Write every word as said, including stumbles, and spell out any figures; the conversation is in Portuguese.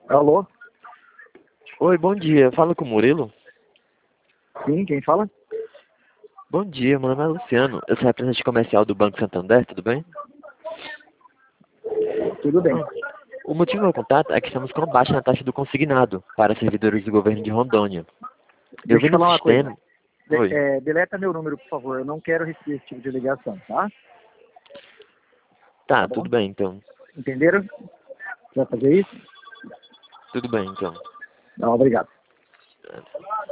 Alô? Oi, bom dia. Fala com o Murilo? Sim, quem fala? Bom dia, meu nome é Luciano. Eu sou representante comercial do Banco Santander, tudo bem? Tudo bem. Ah, o motivo do meu contato é que estamos com baixa na taxa do consignado para servidores do governo de Rondônia. Eu Deixa vi eu no falar uma coisa. sistema... De- Oi. é, deleta meu número, por favor. Eu não quero receber esse tipo de ligação, tá? Tá Tá, bom? tudo bem então. Entenderam? Você vai fazer isso? Tudo bem então. Não, obrigado.